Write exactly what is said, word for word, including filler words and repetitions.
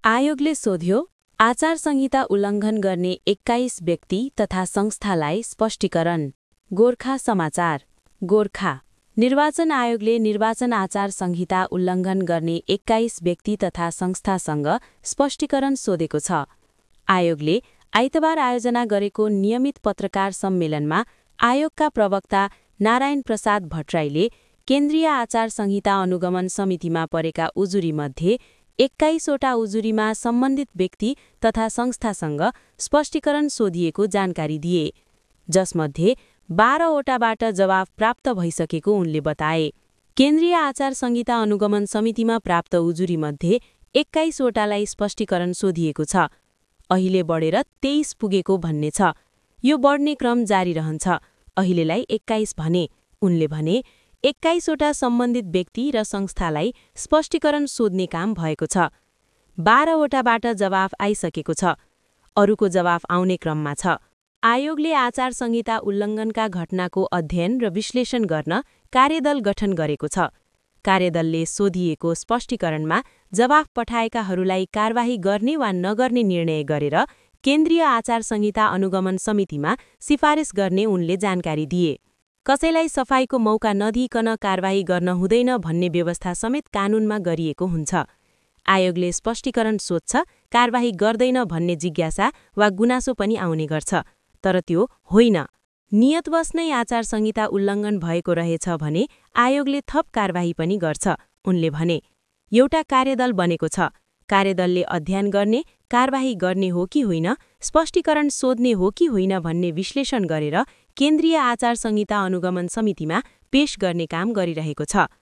आयोगले सोध्यो, आचार संहिता उल्लङ्घन गर्ने एक्काइस व्यक्ति तथा संस्थालाई स्पष्टीकरण। गोर्खा समाचार। गोर्खा निर्वाचन आयोगले निर्वाचन आचार संहिता उल्लङ्घन गर्ने एक्काइस व्यक्ति तथा संस्थासँग स्पष्टीकरण सोधेको छ। आयोगले आइतबार आयोजना गरेको नियमित पत्रकार सम्मेलनमा आयोगका प्रवक्ता नारायण प्रसाद भट्टराईले केन्द्रीय आचार संहिता अनुगमन समितिमा परेका उजुरीमध्ये एक्काइसवटा उजुरीमा सम्बन्धित व्यक्ति तथा संस्थासँग स्पष्टीकरण सोधिएको जानकारी दिए, जसमध्ये बाह्रवटाबाट जवाफ प्राप्त भइसकेको उनले बताए। केन्द्रीय आचार संहिता अनुगमन समितिमा प्राप्त उजुरीमध्ये एक्काइसवटालाई स्पष्टीकरण सोधिएको छ। अहिले बढेर तेइस पुगेको भन्ने छ। यो बढ्ने क्रम जारी रहन्छ। अहिलेलाई एक्काइस भने। उनले भने एक्काइसवटा सम्बन्धित व्यक्ति र संस्थालाई स्पष्टीकरण सोध्ने काम भएको छ। बाह्रवटाबाट जवाफ आइसकेको छ। अरूको जवाफ आउने क्रममा छ। आयोगले आचार संहिता उल्लङ्घनका घटनाको अध्ययन र विश्लेषण गर्न कार्यदल गठन गरेको छ। कार्यदलले सोधिएको स्पष्टीकरणमा जवाफ पठाएकाहरूलाई कारबाही गर्ने वा नगर्ने निर्णय गरेर केन्द्रीय आचार संहिता अनुगमन समितिमा सिफारिस गर्ने उनले जानकारी दिए। कसैलाई सफाईको मौका नदिइकन कारबाही गर्न हुँदैन भन्ने व्यवस्था समेत कानूनमा गरिएको हुन्छ। आयोगले स्पष्टीकरण सोध्छ, कारबाही गर्दैन भन्ने जिज्ञासा वा गुनासो पनि आउने गर्छ, तर त्यो होइन। नियतवश नै आचार संहिता उल्लङ्घन भएको रहेछ भने आयोगले थप कारबाही पनि गर्छ, उनले भने। एउटा कार्यदल बनेको छ। कार्यदलले अध्ययन गर्ने, कारबाही गर्ने हो कि होइन, स्पष्टीकरण सोध्ने हो कि होइन भन्ने विश्लेषण गरेर केन्द्रीय आचार संहिता अनुगमन समितिमा पेश गर्ने काम गरिरहेको छ।